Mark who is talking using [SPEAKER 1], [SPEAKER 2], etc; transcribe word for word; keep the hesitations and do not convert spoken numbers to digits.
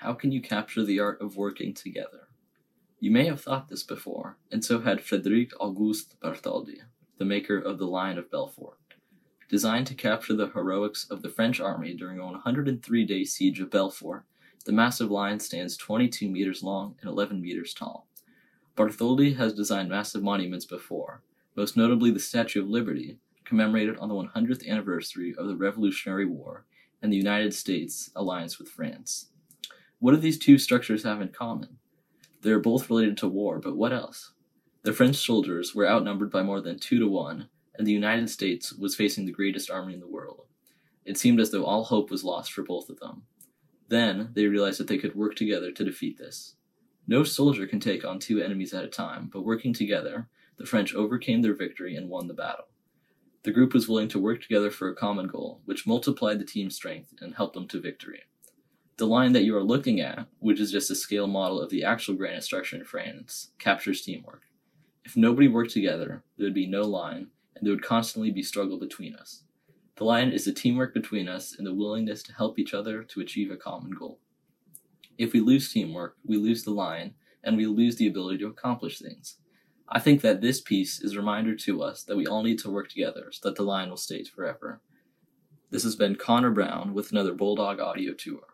[SPEAKER 1] How can you capture the art of working together? You may have thought this before, and so had Frédéric Auguste Bartholdi, the maker of the Lion of Belfort. Designed to capture the heroics of the French army during a one hundred three day siege of Belfort, the massive lion stands twenty-two meters long and eleven meters tall. Bartholdi has designed massive monuments before, most notably the Statue of Liberty, commemorated on the one hundredth anniversary of the Revolutionary War and the United States alliance with France. What do these two structures have in common? They are both related to war, but what else? The French soldiers were outnumbered by more than two to one, and the United States was facing the greatest army in the world. It seemed as though all hope was lost for both of them. Then they realized that they could work together to defeat this. No soldier can take on two enemies at a time, but working together, the French overcame their victory and won the battle. The group was willing to work together for a common goal, which multiplied the team's strength and helped them to victory. The line that you are looking at, which is just a scale model of the actual granite structure in France, captures teamwork. If nobody worked together, there would be no line, and there would constantly be struggle between us. The line is the teamwork between us and the willingness to help each other to achieve a common goal. If we lose teamwork, we lose the line, and we lose the ability to accomplish things. I think that this piece is a reminder to us that we all need to work together so that the line will stay forever. This has been Connor Brown with another Bulldog Audio Tour.